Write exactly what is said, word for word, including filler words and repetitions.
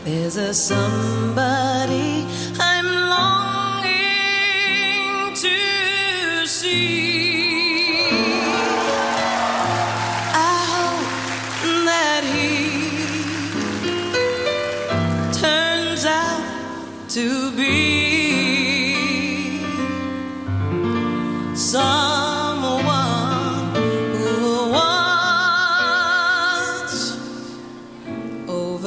There's a somebody I'm longing to see. I hope that he turns out to be some